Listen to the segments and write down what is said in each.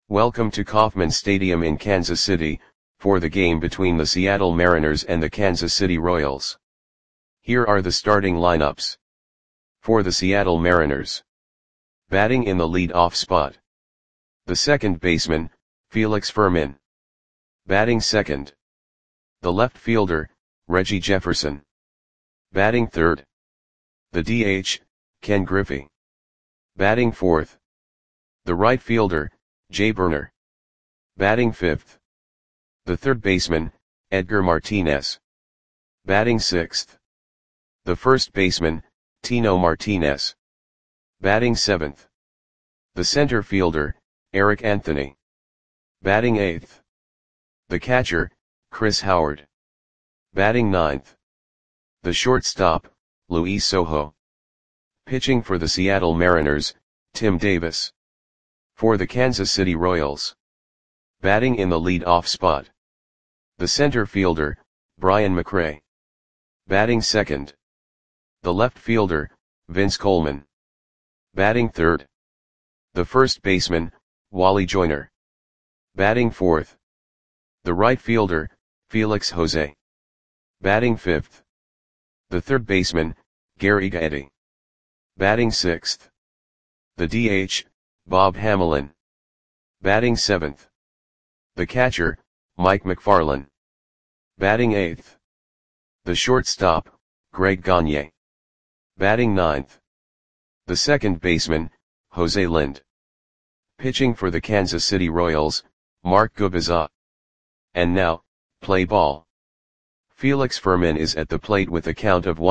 Welcome to Kauffman Stadium in Kansas City, for the game between the Seattle Mariners and the Kansas City Royals. Here are the starting lineups. For the Seattle Mariners. Batting in the lead-off spot. The second baseman, Felix Fermin. Batting second. The left fielder, Reggie Jefferson. Batting third. The DH, Ken Griffey. Batting fourth. The right fielder, Jay Burner. Batting fifth. The third baseman, Edgar Martinez. Batting sixth. The first baseman, Tino Martinez. Batting seventh. The center fielder, Eric Anthony. Batting eighth. The catcher, Chris Howard. Batting ninth. The shortstop, Luis Sojo. Pitching for the Seattle Mariners, Tim Davis. For the Kansas City Royals. Batting in the lead-off spot. The center fielder, Brian McRae. Batting second. The left fielder, Vince Coleman. Batting third. The first baseman, Wally Joyner. Batting fourth. The right fielder, Felix Jose. Batting fifth. The third baseman, Gary Gaetti. Batting sixth. The DH, Bob Hamelin. Batting seventh. The catcher, Mike McFarland. Batting eighth. The shortstop, Greg Gagne. Batting ninth. The second baseman, Jose Lind. Pitching for the Kansas City Royals, Mark Gubicza. And now, play ball. Felix Fermin is at the plate with a count of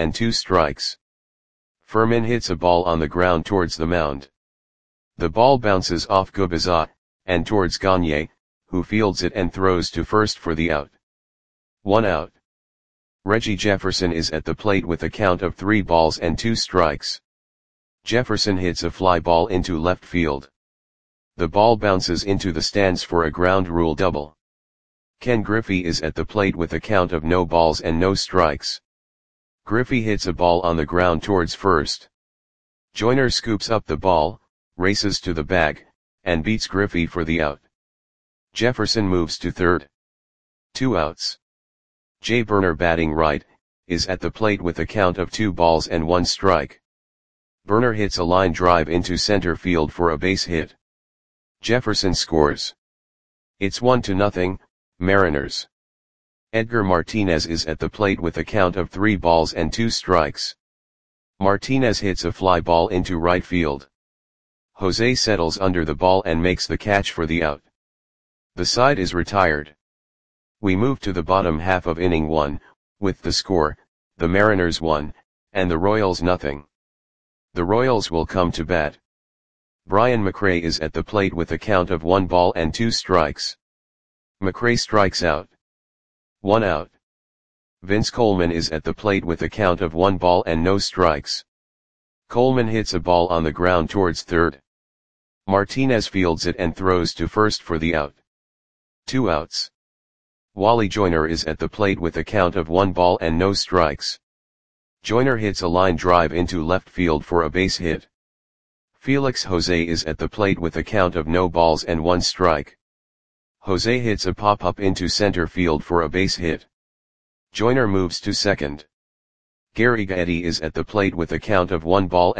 1-2 Fermin hits a ball on the ground towards the mound. The ball bounces off Gubicza, and towards Gagne, who fields it and throws to first for the out. 1 out. Reggie Jefferson is at the plate with a count of 3-2. Jefferson hits a fly ball into left field. The ball bounces into the stands for a ground rule double. Ken Griffey is at the plate with a count of no balls and no strikes. Griffey hits a ball on the ground towards first. Joyner scoops up the ball, races to the bag, and beats Griffey for the out. Jefferson moves to third. 2 outs. Jay Burner, batting right, is at the plate with a count of 2-1. Burner hits a line drive into center field for a base hit. Jefferson scores. It's 1-0, Mariners. Edgar Martinez is at the plate with a count of 3-2. Martinez hits a fly ball into right field. Jose settles under the ball and makes the catch for the out. The side is retired. We move to the bottom half of inning 1, with the score, the Mariners 1, and the Royals 0. The Royals will come to bat. Brian McRae is at the plate with a count of 1-2. McRae strikes out. 1 out. Vince Coleman is at the plate with a count of 1-0. Coleman hits a ball on the ground towards third. Martinez fields it and throws to first for the out. 2 outs. Wally Joyner is at the plate with a count of 1-0. Joyner hits a line drive into left field for a base hit. Felix Jose is at the plate with a count of no balls and 1 strike. Jose hits a pop-up into center field for a base hit. Joyner moves to second. Gary Gaetti is at the plate with a count of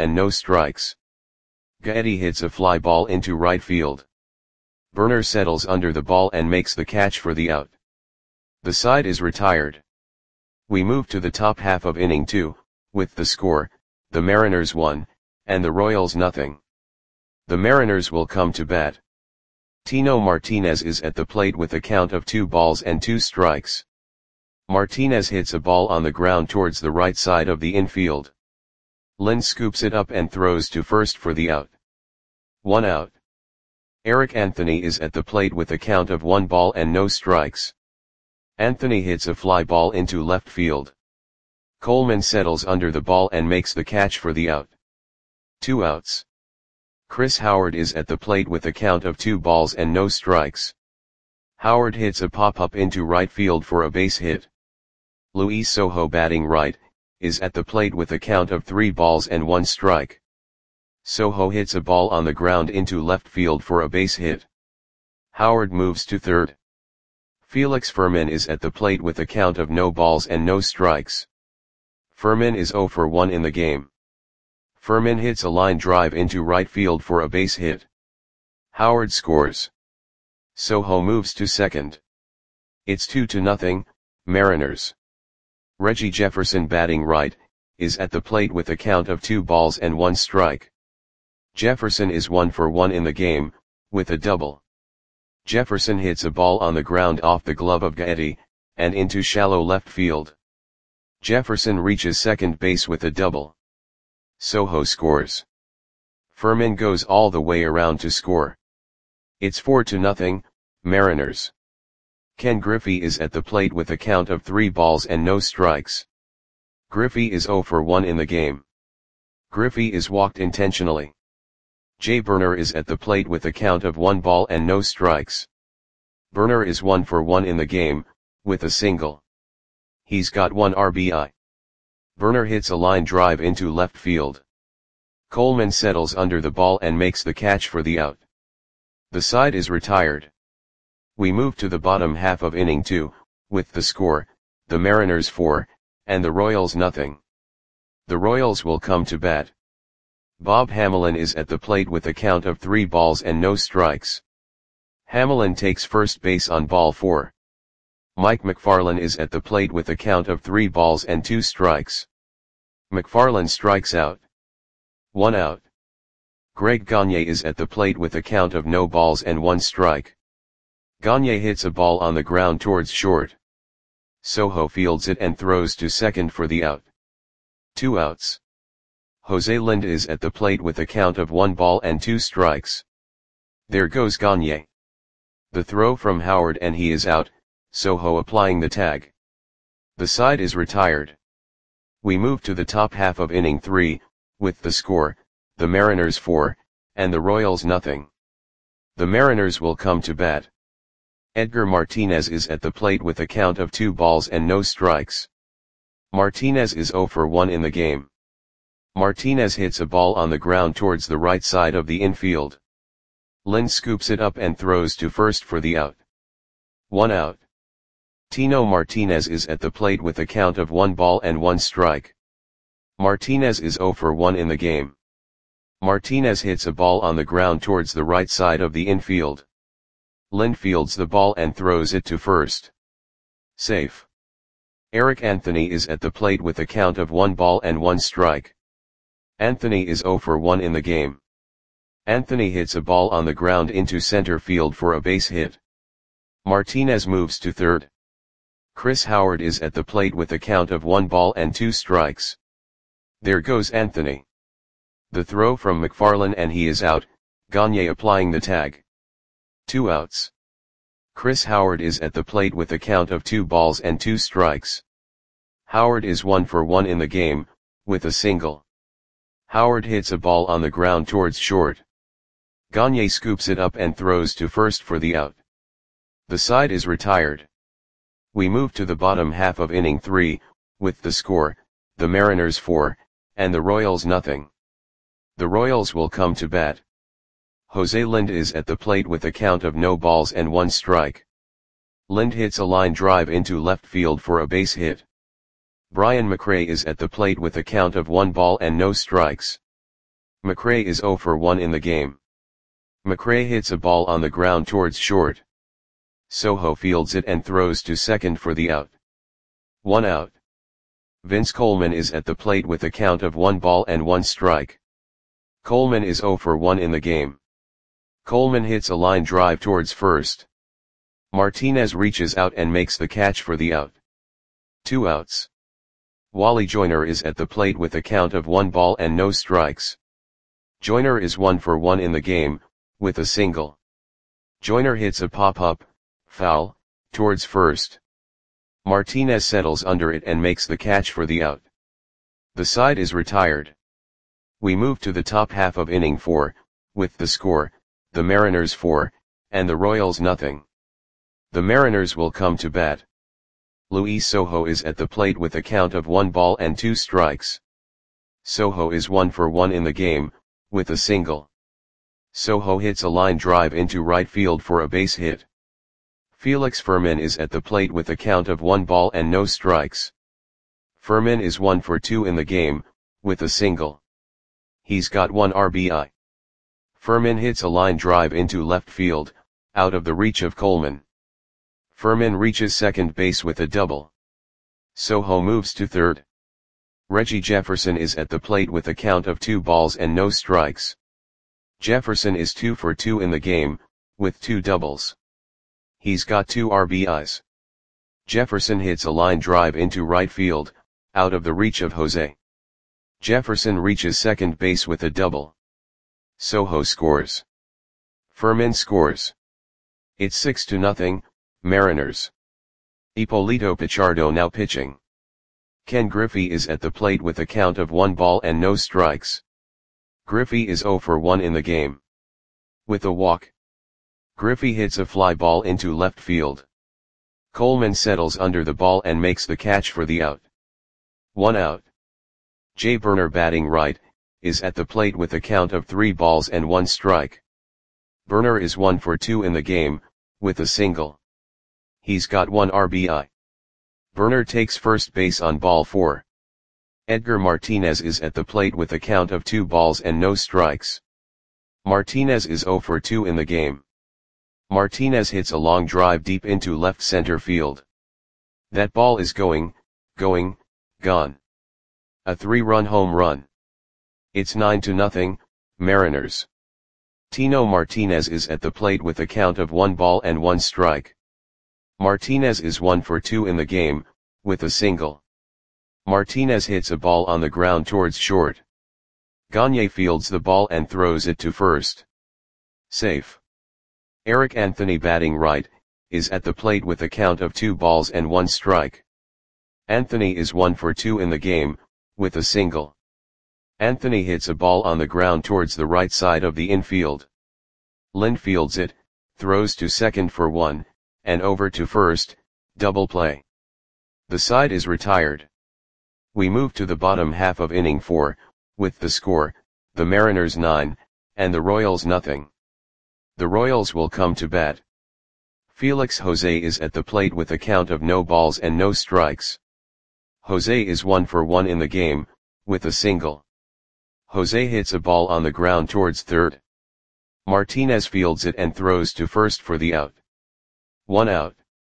1-0. Gaetti hits a fly ball into right field. Burner settles under the ball and makes the catch for the out. The side is retired. We move to the top half of inning 2, with the score, the Mariners 1, and the Royals 0. The Mariners will come to bat. Tino Martinez is at the plate with a count of 2-2. Martinez hits a ball on the ground towards the right side of the infield. Lind scoops it up and throws to first for the out. 1 out. Eric Anthony is at the plate with a count of 1-0. Anthony hits a fly ball into left field. Coleman settles under the ball and makes the catch for the out. 2 outs. Chris Howard is at the plate with a count of 2-0. Howard hits a pop-up into right field for a base hit. Luis Sojo, batting right, is at the plate with a count of 3-1. Sojo hits a ball on the ground into left field for a base hit. Howard moves to third. Felix Fermin is at the plate with a count of no balls and no strikes. Fermin is 0 for 1 in the game. Fermin hits a line drive into right field for a base hit. Howard scores. Soho moves to second. It's 2-0, Mariners. Reggie Jefferson, batting right, is at the plate with a count of 2 balls and 1 strike. Jefferson is 1 for 1 in the game, with a double. Jefferson hits a ball on the ground off the glove of Gaetti, and into shallow left field. Jefferson reaches second base with a double. Soho scores. Fermin goes all the way around to score. It's 4-0, Mariners. Ken Griffey is at the plate with a count of 3 balls and no strikes. Griffey is 0 for 1 in the game. Griffey is walked intentionally. Jay Burner is at the plate with a count of 1 ball and no strikes. Burner is 1 for 1 in the game, with a single. He's got 1 RBI. Burner hits a line drive into left field. Coleman settles under the ball and makes the catch for the out. The side is retired. We move to the bottom half of inning 2, with the score, the Mariners 4, and the Royals nothing. The Royals will come to bat. Bob Hamelin is at the plate with a count of 3 balls and no strikes. Hamelin takes first base on ball 4. Mike McFarland is at the plate with a count of 3 balls and 2 strikes. McFarland strikes out. 1 out. Greg Gagne is at the plate with a count of no balls and 1 strike. Gagne hits a ball on the ground towards short. Soho fields it and throws to second for the out. 2 outs. Jose Lind is at the plate with a count of 1 ball and 2 strikes. There goes Gagne. The throw from Howard and he is out, Soho applying the tag. The side is retired. We move to the top half of inning 3, with the score, the Mariners 4, and the Royals nothing. The Mariners will come to bat. Edgar Martinez is at the plate with a count of 2 balls and no strikes. Martinez is 0 for 1 in the game. Martinez hits a ball on the ground towards the right side of the infield. Lind scoops it up and throws to first for the out. 1 out. Tino Martinez is at the plate with a count of 1 ball and 1 strike. Martinez is 0 for 1 in the game. Martinez hits a ball on the ground towards the right side of the infield. Lind fields the ball and throws it to first. Safe. Eric Anthony is at the plate with a count of 1 ball and 1 strike. Anthony is 0 for 1 in the game. Anthony hits a ball on the ground into center field for a base hit. Martinez moves to third. Chris Howard is at the plate with a count of 1 ball and 2 strikes. There goes Anthony. The throw from McFarland and he is out, Gagne applying the tag. 2 outs. Chris Howard is at the plate with a count of 2 balls and 2 strikes. Howard is 1 for 1 in the game, with a single. Howard hits a ball on the ground towards short. Gagne scoops it up and throws to first for the out. The side is retired. We move to the bottom half of inning 3, with the score, the Mariners 4, and the Royals nothing. The Royals will come to bat. Jose Lind is at the plate with a count of no balls and 1 strike. Lind hits a line drive into left field for a base hit. Brian McRae is at the plate with a count of 1 ball and no strikes. McRae is 0 for 1 in the game. McRae hits a ball on the ground towards short. Soho fields it and throws to second for the out. 1 out. Vince Coleman is at the plate with a count of 1 ball and 1 strike. Coleman is 0 for 1 in the game. Coleman hits a line drive towards first. Martinez reaches out and makes the catch for the out. 2 outs. Wally Joyner is at the plate with a count of 1 ball and no strikes. Joyner is 1 for 1 in the game, with a single. Joyner hits a pop-up, foul, towards first. Martinez settles under it and makes the catch for the out. The side is retired. We move to the top half of inning 4, with the score, the Mariners 4, and the Royals nothing. The Mariners will come to bat. Luis Soho is at the plate with a count of 1 ball and 2 strikes. Soho is 1 for 1 in the game, with a single. Soho hits a line drive into right field for a base hit. Felix Fermin is at the plate with a count of 1 ball and no strikes. Fermin is 1 for 2 in the game, with a single. He's got 1 RBI. Fermin hits a line drive into left field, out of the reach of Coleman. Fermin reaches second base with a double. Soho moves to third. Reggie Jefferson is at the plate with a count of 2 balls and no strikes. Jefferson is 2 for 2 in the game, with 2 doubles. He's got 2 RBIs. Jefferson hits a line drive into right field, out of the reach of Jose. Jefferson reaches second base with a double. Soho scores. Fermin scores. It's 6-0, Mariners. Ippolito Pichardo now pitching. Ken Griffey is at the plate with a count of 1 ball and no strikes. Griffey is 0 for 1 in the game. With a walk. Griffey hits a fly ball into left field. Coleman settles under the ball and makes the catch for the out. 1 out. Jay Burner batting right, is at the plate with a count of 3 balls and 1 strike. Burner is 1 for 2 in the game, with a single. He's got 1 RBI. Burner takes first base on ball 4. Edgar Martinez is at the plate with a count of 2 balls and no strikes. Martinez is 0 for 2 in the game. Martinez hits a long drive deep into left center field. That ball is gone. A 3-run home run. It's 9-0, Mariners. Tino Martinez is at the plate with a count of 1 ball and 1 strike. Martinez is 1 for 2 in the game, with a single. Martinez hits a ball on the ground towards short. Gagne fields the ball and throws it to first. Safe. Eric Anthony batting right, is at the plate with a count of 2 balls and 1 strike. Anthony is 1 for 2 in the game, with a single. Anthony hits a ball on the ground towards the right side of the infield. Lind fields it, throws to second for 1, and over to first, double play. The side is retired. We move to the bottom half of inning 4, with the score, the Mariners 9, and the Royals nothing. The Royals will come to bat. Felix Jose is at the plate with a count of no balls and no strikes. Jose is 1 for 1 in the game, with a single. Jose hits a ball on the ground towards third. Martinez fields it and throws to first for the out. 1 out.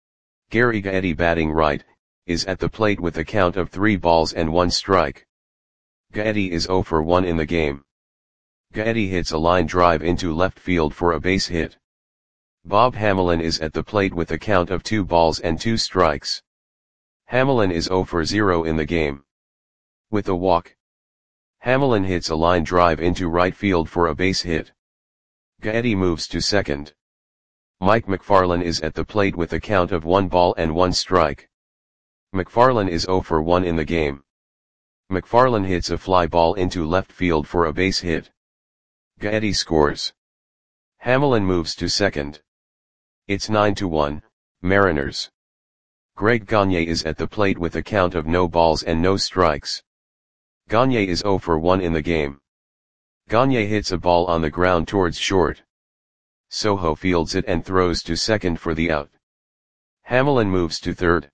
Gary Gaetti batting right, is at the plate with a count of 3 balls and 1 strike. Gaetti is 0 for 1 in the game. Gaetti hits a line drive into left field for a base hit. Bob Hamelin is at the plate with a count of 2 balls and 2 strikes. Hamelin is 0 for 0 in the game. With a walk. Hamelin hits a line drive into right field for a base hit. Gaetti moves to second. Mike McFarland is at the plate with a count of 1 ball and 1 strike. McFarland is 0 for 1 in the game. McFarland hits a fly ball into left field for a base hit. Gaetti scores. Hamelin moves to second. It's 9-1, Mariners. Greg Gagne is at the plate with a count of no balls and no strikes. Gagne is 0 for 1 in the game. Gagne hits a ball on the ground towards short. Soho fields it and throws to second for the out. Hamelin moves to third.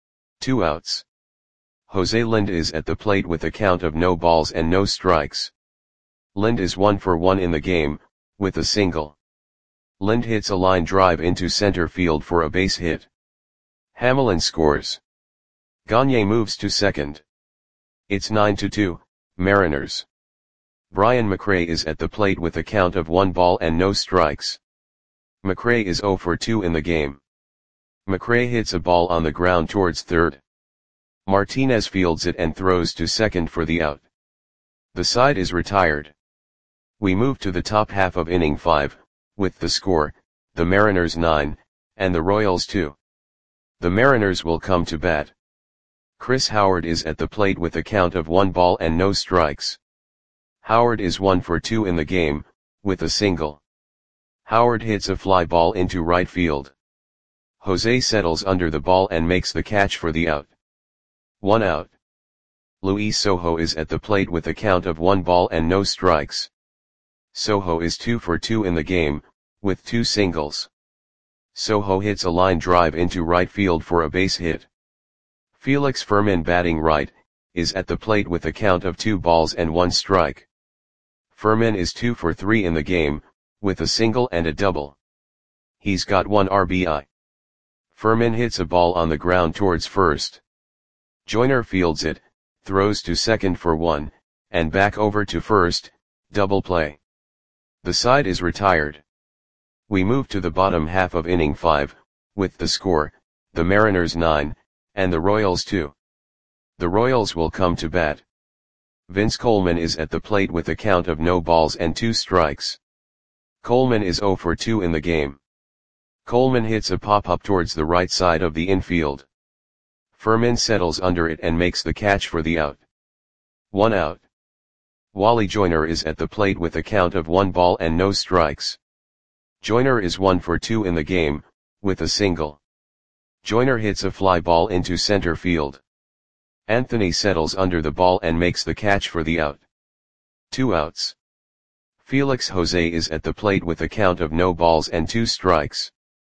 2 outs. Jose Lind is at the plate with a count of no balls and no strikes. Lind is 1 for 1 in the game, with a single. Lind hits a line drive into center field for a base hit. Hamelin scores. Gagne moves to second. It's 9-2, Mariners. Brian McRae is at the plate with a count of 1 ball and no strikes. McRae is 0 for 2 in the game. McRae hits a ball on the ground towards third. Martinez fields it and throws to second for the out. The side is retired. We move to the top half of inning 5, with the score, the Mariners 9, and the Royals 2. The Mariners will come to bat. Chris Howard is at the plate with a count of 1 ball and no strikes. Howard is 1 for 2 in the game, with a single. Howard hits a fly ball into right field. Jose settles under the ball and makes the catch for the out. 1 out. Luis Soho is at the plate with a count of 1 ball and no strikes. Soho is 2 for 2 in the game, with 2 singles. Soho hits a line drive into right field for a base hit. Felix Fermin batting right, is at the plate with a count of 2 balls and 1 strike. Fermin is 2 for 3 in the game, with a single and a double. He's got 1 RBI. Fermin hits a ball on the ground towards first. Joyner fields it, throws to second for 1, and back over to first, double play. The side is retired. We move to the bottom half of inning 5, with the score, the Mariners 9, and the Royals 2. The Royals will come to bat. Vince Coleman is at the plate with a count of no balls and 2 strikes. Coleman is 0 for 2 in the game. Coleman hits a pop-up towards the right side of the infield. Fermin settles under it and makes the catch for the out. 1 out. Wally Joyner is at the plate with a count of 1 ball and no strikes. Joyner is 1 for 2 in the game, with a single. Joyner hits a fly ball into center field. Anthony settles under the ball and makes the catch for the out. 2 outs. Felix Jose is at the plate with a count of no balls and 2 strikes.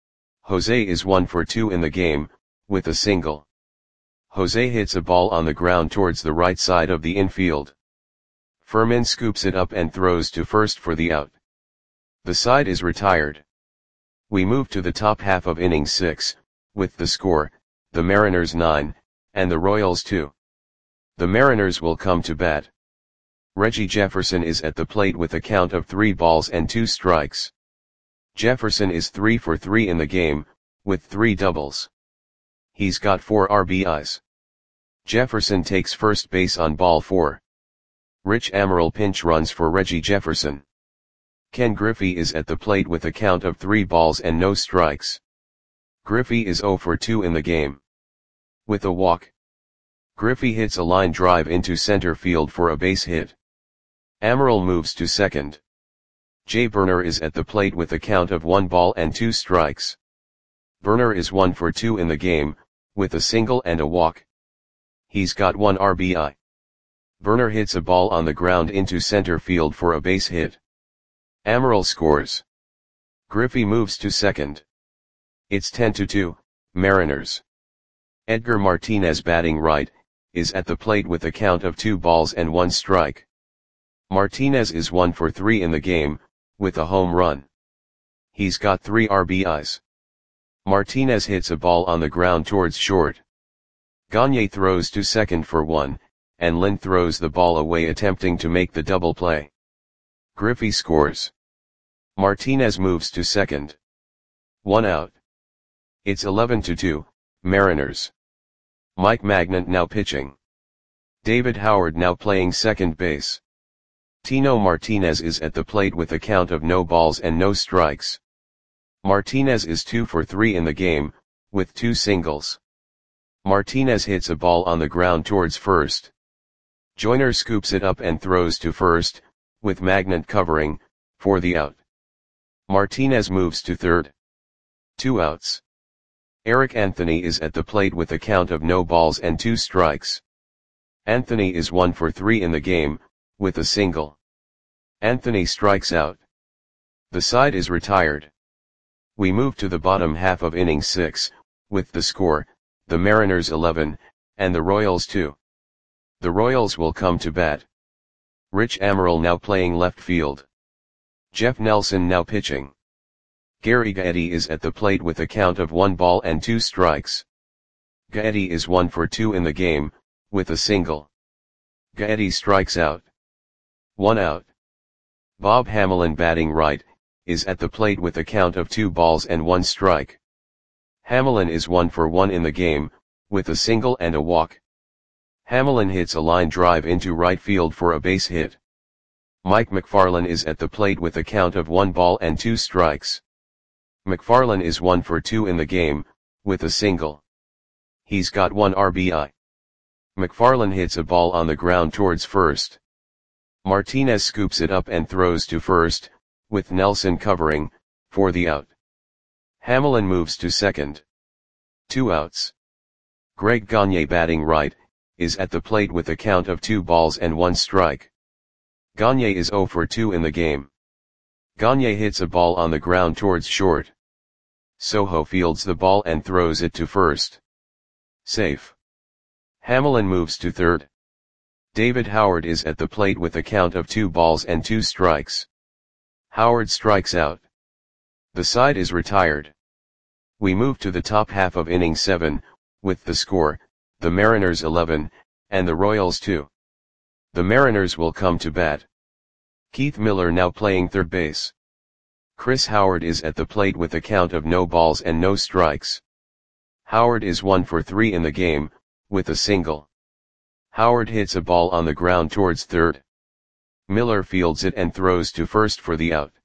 Jose is 1 for 2 in the game, with a single. Jose hits a ball on the ground towards the right side of the infield. Fermin scoops it up and throws to first for the out. The side is retired. We move to the top half of inning 6, with the score, the Mariners 9, and the Royals 2. The Mariners will come to bat. Reggie Jefferson is at the plate with a count of 3 balls and 2 strikes. Jefferson is 3 for 3 in the game, with 3 doubles. He's got 4 RBIs. Jefferson takes first base on ball 4. Rich Amaral pinch runs for Reggie Jefferson. Ken Griffey is at the plate with a count of 3 balls and no strikes. Griffey is 0 for 2 in the game. With a walk. Griffey hits a line drive into center field for a base hit. Amaral moves to second. Jay Burner is at the plate with a count of 1 ball and 2 strikes. Burner is 1 for 2 in the game, with a single and a walk. He's got 1 RBI. Burner hits a ball on the ground into center field for a base hit. Amaral scores. Griffey moves to second. It's 10-2, Mariners. Edgar Martinez batting right, is at the plate with a count of 2 balls and 1 strike. Martinez is 1 for 3 in the game, with a home run. He's got 3 RBIs. Martinez hits a ball on the ground towards short. Gagne throws to second for 1, and Lynn throws the ball away attempting to make the double play. Griffey scores. Martinez moves to second. 1 out. It's 11-2, Mariners. Mike Magnant now pitching. David Howard now playing second base. Tino Martinez is at the plate with a count of no balls and no strikes. Martinez is 2 for 3 in the game, with 2 singles. Martinez hits a ball on the ground towards first. Joyner scoops it up and throws to first, with Magnant covering, for the out. Martinez moves to third. 2 outs. Eric Anthony is at the plate with a count of no balls and 2 strikes. Anthony is 1 for 3 in the game, with a single. Anthony strikes out. The side is retired. We move to the bottom half of inning 6, with the score, the Mariners 11, and the Royals 2. The Royals will come to bat. Rich Amaral now playing left field. Jeff Nelson now pitching. Gary Gaetti is at the plate with a count of 1 ball and 2 strikes. Gaetti is 1 for 2 in the game, with a single. Gaetti strikes out. 1 out. Bob Hamelin batting right, is at the plate with a count of 2 balls and 1 strike. Hamelin is 1 for 1 in the game, with a single and a walk. Hamelin hits a line drive into right field for a base hit. Mike McFarland is at the plate with a count of 1 ball and 2 strikes. McFarland is 1 for 2 in the game, with a single. He's got 1 RBI. McFarland hits a ball on the ground towards first. Martinez scoops it up and throws to first, with Nelson covering, for the out. Hamelin moves to second. 2 outs. Greg Gagne batting right, is at the plate with a count of 2 balls and 1 strike. Gagne is 0 for 2 in the game. Gagne hits a ball on the ground towards short. Soho fields the ball and throws it to first. Safe. Hamelin moves to third. David Howard is at the plate with a count of 2 balls and 2 strikes. Howard strikes out. The side is retired. We move to the top half of inning 7, with the score, the Mariners 11, and the Royals 2. The Mariners will come to bat. Keith Miller now playing third base. Chris Howard is at the plate with a count of no balls and no strikes. Howard is 1 for 3 in the game, with a single. Howard hits a ball on the ground towards third. Miller fields it and throws to first for the out.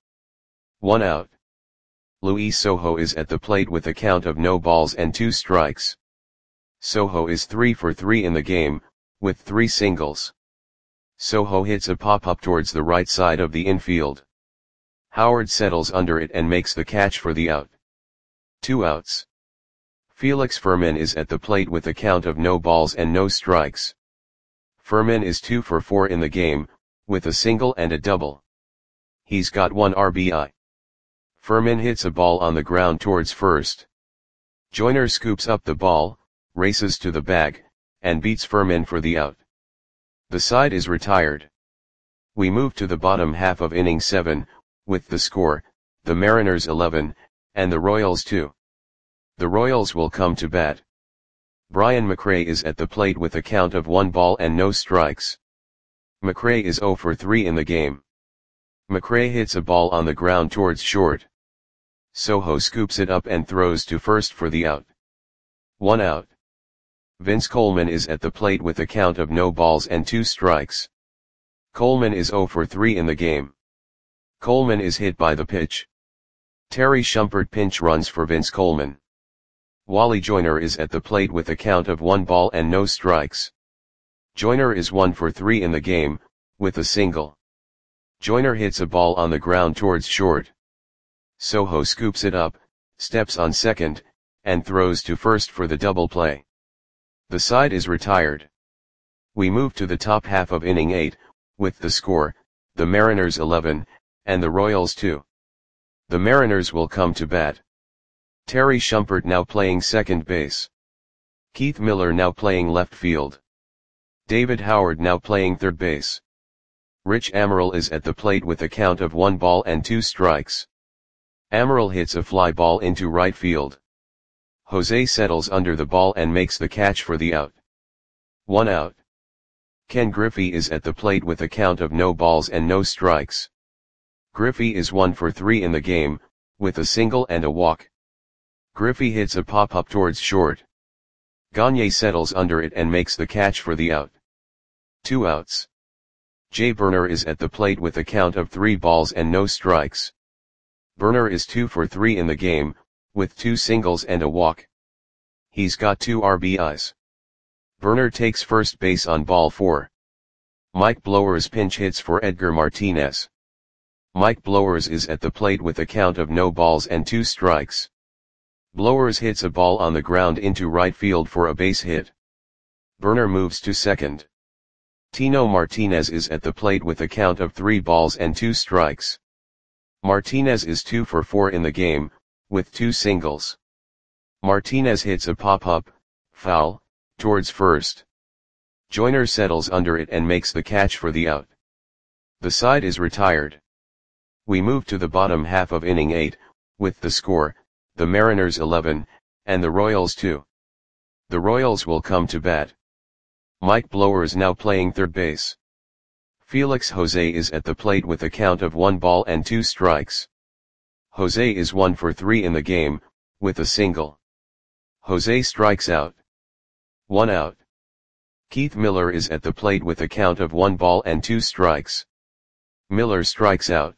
1 out. Luis Soho is at the plate with a count of no balls and 2 strikes. Soho is 3 for 3 in the game, with 3 singles. Soho hits a pop-up towards the right side of the infield. Howard settles under it and makes the catch for the out. 2 outs. Felix Fermin is at the plate with a count of no balls and no strikes. Fermin is 2 for 4 in the game, with a single and a double. He's got 1 RBI. Fermin hits a ball on the ground towards first. Joyner scoops up the ball, races to the bag, and beats Fermin for the out. The side is retired. We move to the bottom half of inning 7, with the score, the Mariners 11, and the Royals 2. The Royals will come to bat. Brian McRae is at the plate with a count of 1 ball and no strikes. McRae is 0 for 3 in the game. McRae hits a ball on the ground towards short. Soho scoops it up and throws to first for the out. 1 out. Vince Coleman is at the plate with a count of no balls and 2 strikes. Coleman is 0 for 3 in the game. Coleman is hit by the pitch. Terry Shumpert pinch runs for Vince Coleman. Wally Joyner is at the plate with a count of 1 ball and no strikes. Joyner is 1 for 3 in the game, with a single. Joyner hits a ball on the ground towards short. Soho scoops it up, steps on second, and throws to first for the double play. The side is retired. We move to the top half of inning 8, with the score, the Mariners 11, and the Royals 2. The Mariners will come to bat. Terry Shumpert now playing second base. Keith Miller now playing left field. David Howard now playing third base. Rich Amaral is at the plate with a count of 1 ball and 2 strikes. Amaral hits a fly ball into right field. Jose settles under the ball and makes the catch for the out. 1 out. Ken Griffey is at the plate with a count of no balls and no strikes. Griffey is 1 for 3 in the game, with a single and a walk. Griffey hits a pop-up towards short. Gagne settles under it and makes the catch for the out. 2 outs. Jay Burner is at the plate with a count of 3 balls and no strikes. Burner is 2 for 3 in the game, with 2 singles and a walk. He's got 2 RBIs. Burner takes first base on ball 4. Mike Blowers pinch hits for Edgar Martinez. Mike Blowers is at the plate with a count of no balls and 2 strikes. Blowers hits a ball on the ground into right field for a base hit. Burner moves to second. Tino Martinez is at the plate with a count of 3 balls and 2 strikes. Martinez is 2 for 4 in the game, with 2 singles. Martinez hits a pop-up, foul, towards first. Joyner settles under it and makes the catch for the out. The side is retired. We move to the bottom half of inning 8, with the score, the Mariners 11, and the Royals 2. The Royals will come to bat. Mike Blowers now playing third base. Felix Jose is at the plate with a count of 1 ball and 2 strikes. Jose is 1 for 3 in the game, with a single. Jose strikes out. 1 out. Keith Miller is at the plate with a count of 1 ball and 2 strikes. Miller strikes out.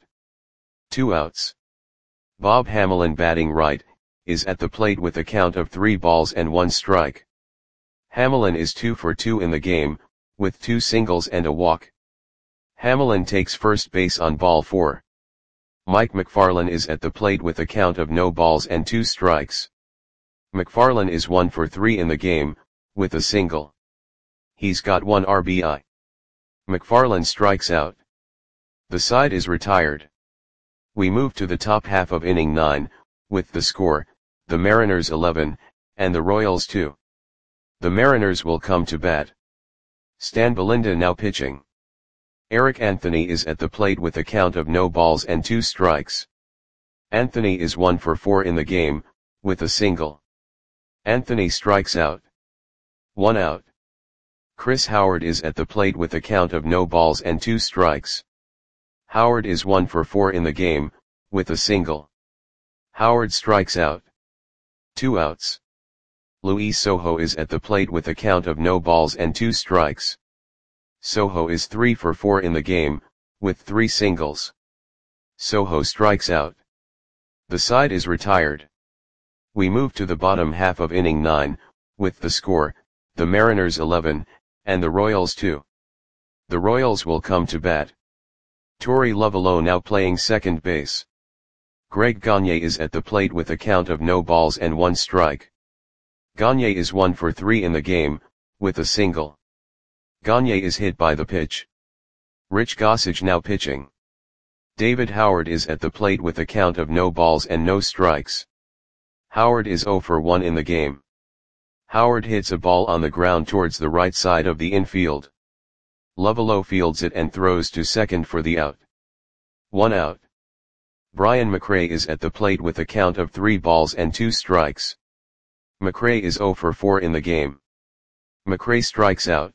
2 outs. Bob Hamelin batting right, is at the plate with a count of 3 balls and 1 strike. Hamelin is 2 for 2 in the game, with 2 singles and a walk. Hamelin takes first base on ball 4. Mike McFarland is at the plate with a count of no balls and 2 strikes. McFarland is 1 for 3 in the game, with a single. He's got 1 RBI. McFarland strikes out. The side is retired. We move to the top half of inning 9, with the score, the Mariners 11, and the Royals 2. The Mariners will come to bat. Stan Belinda now pitching. Eric Anthony is at the plate with a count of no balls and 2 strikes. Anthony is 1 for 4 in the game, with a single. Anthony strikes out. 1 out. Chris Howard is at the plate with a count of no balls and 2 strikes. Howard is 1 for 4 in the game, with a single. Howard strikes out. 2 outs. Luis Sojo is at the plate with a count of no balls and 2 strikes. Sojo is 3 for 4 in the game, with 3 singles. Sojo strikes out. The side is retired. We move to the bottom half of inning 9, with the score, the Mariners 11, and the Royals 2. The Royals will come to bat. Torey Lovullo now playing second base. Greg Gagne is at the plate with a count of no balls and 1 strike. Gagne is 1 for 3 in the game, with a single. Gagne is hit by the pitch. Rich Gossage now pitching. David Howard is at the plate with a count of no balls and no strikes. Howard is 0 for 1 in the game. Howard hits a ball on the ground towards the right side of the infield. Lovullo fields it and throws to second for the out. 1 out. Brian McRae is at the plate with a count of 3 balls and 2 strikes. McRae is 0 for 4 in the game. McRae strikes out.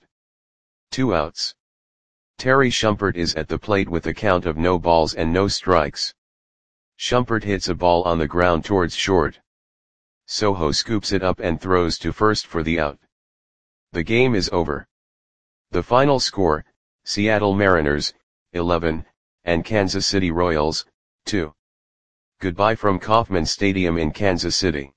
2 outs. Terry Shumpert is at the plate with a count of no balls and no strikes. Shumpert hits a ball on the ground towards short. Sojo scoops it up and throws to first for the out. The game is over. The final score, Seattle Mariners, 11, and Kansas City Royals, 2. Goodbye from Kauffman Stadium in Kansas City.